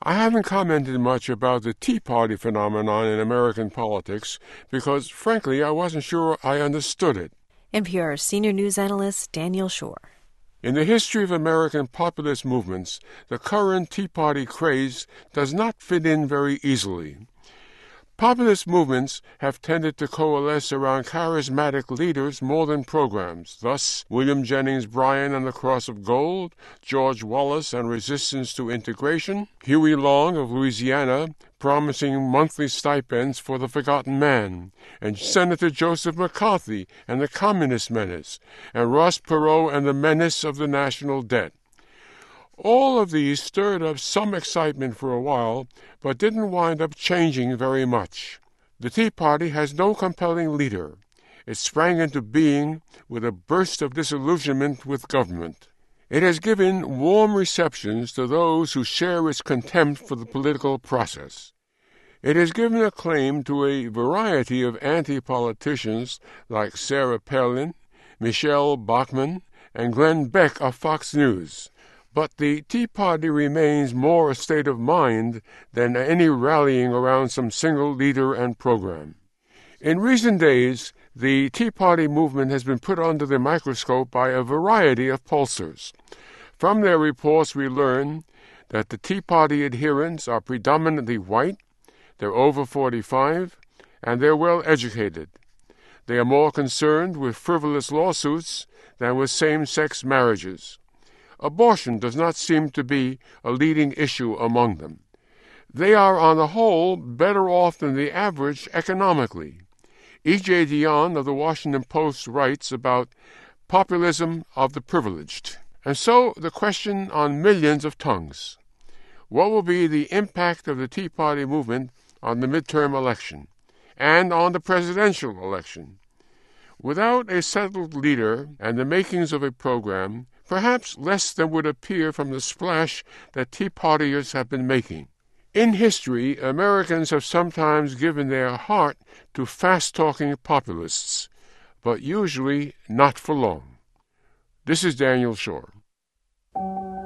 I haven't commented much about the Tea Party phenomenon in American politics because, frankly, I wasn't sure I understood it. NPR senior news analyst Daniel Schorr. In the history of American populist movements, the current Tea Party craze does not fit in very easily. Populist movements have tended to coalesce around charismatic leaders more than programs. Thus, William Jennings Bryan and the Cross of Gold, George Wallace and Resistance to Integration, Huey Long of Louisiana promising monthly stipends for the forgotten man, and Senator Joseph McCarthy and the Communist Menace, and Ross Perot and the Menace of the National Debt. All of these stirred up some excitement for a while, but didn't wind up changing very much. The Tea Party has no compelling leader. It sprang into being with a burst of disillusionment with government. It has given warm receptions to those who share its contempt for the political process. It has given acclaim to a variety of anti-politicians like Sarah Palin, Michelle Bachmann, and Glenn Beck of Fox News. But the Tea Party remains more a state of mind than any rallying around some single leader and program. In recent days, the Tea Party movement has been put under the microscope by a variety of pollsters. From their reports, we learn that the Tea Party adherents are predominantly white, they're over 45, and they're well educated. They are more concerned with frivolous lawsuits than with same-sex marriages. Abortion does not seem to be a leading issue among them. They are, on the whole, better off than the average economically. E.J. Dionne of the Washington Post writes about populism of the privileged. And so the question on millions of tongues: what will be the impact of the Tea Party movement on the midterm election and on the presidential election? Without a settled leader and the makings of a program, perhaps less than would appear from the splash that Tea Partiers have been making. In history, Americans have sometimes given their heart to fast-talking populists, but usually not for long. This is Daniel Schorr.